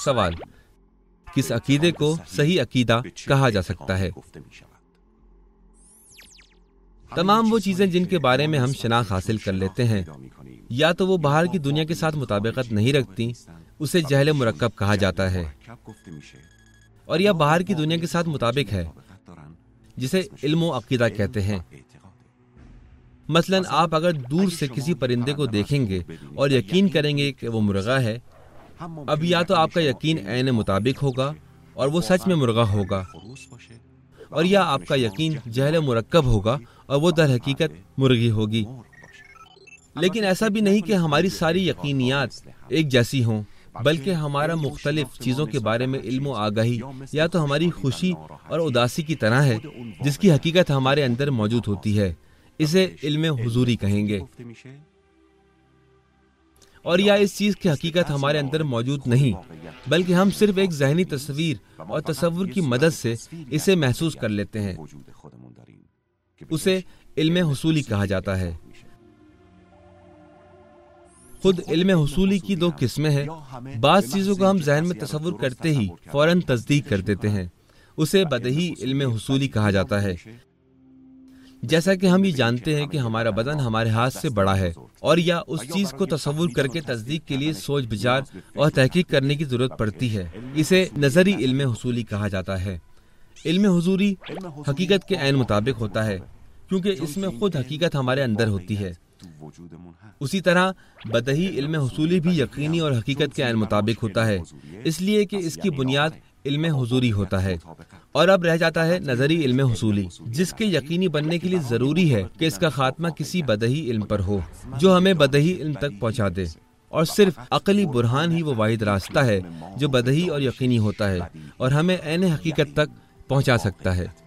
سوال: کس عقیدے کو صحیح عقیدہ کہا جا سکتا ہے؟ تمام وہ چیزیں جن کے بارے میں ہم شناخت حاصل کر لیتے ہیں، یا تو وہ باہر کی دنیا کے ساتھ مطابقت نہیں رکھتی، اسے جہل مرکب کہا جاتا ہے، اور یا باہر کی دنیا کے ساتھ مطابق ہے، جسے علم و عقیدہ کہتے ہیں۔ مثلا آپ اگر دور سے کسی پرندے کو دیکھیں گے اور یقین کریں گے کہ وہ مرغا ہے، اب یا تو آپ کا یقین عین مطابق ہوگا اور وہ سچ میں مرغا ہوگا، اور یا آپ کا یقین جہل مرکب ہوگا اور وہ در حقیقت مرغی ہوگی۔ لیکن ایسا بھی نہیں کہ ہماری ساری یقینیات ایک جیسی ہوں، بلکہ ہمارا مختلف چیزوں کے بارے میں علم و آگاہی یا تو ہماری خوشی اور اداسی کی طرح ہے، جس کی حقیقت ہمارے اندر موجود ہوتی ہے۔ اسے علم حضوری کہیں گے، اور یا اس چیز کی حقیقت ہمارے اندر موجود نہیں، بلکہ ہم صرف ایک ذہنی تصویر اور تصور کی مدد سے اسے محسوس کر لیتے ہیں۔ اسے علم حصولی کہا جاتا ہے۔ خود علم حصولی کی دو قسمیں ہیں۔ بعض چیزوں کو ہم ذہن میں تصور کرتے ہی فوراً تصدیق کر دیتے ہیں، اسے بدہی علم حصولی کہا جاتا ہے۔ جیسا کہ ہم یہ جانتے ہیں کہ ہمارا بدن ہمارے ہاتھ سے بڑا ہے، اور یا اس چیز کو تصور کر کے تصدیق کے لیے سوچ بچار اور تحقیق کرنے کی ضرورت پڑتی ہے، اسے نظری علم حصولی کہا جاتا ہے۔ علم حضوری حقیقت کے عین مطابق ہوتا ہے، کیونکہ اس میں خود حقیقت ہمارے اندر ہوتی ہے۔ اسی طرح بدہی علم حصولی بھی یقینی اور حقیقت کے عین مطابق ہوتا ہے، اس لیے کہ اس کی بنیاد علم حضوری ہوتا ہے۔ اور اب رہ جاتا ہے نظری علم حصولی، جس کے یقینی بننے کے لیے ضروری ہے کہ اس کا خاتمہ کسی بدہی علم پر ہو جو ہمیں بدہی علم تک پہنچا دے، اور صرف عقلی برہان ہی وہ واحد راستہ ہے جو بدہی اور یقینی ہوتا ہے اور ہمیں عین حقیقت تک پہنچا سکتا ہے۔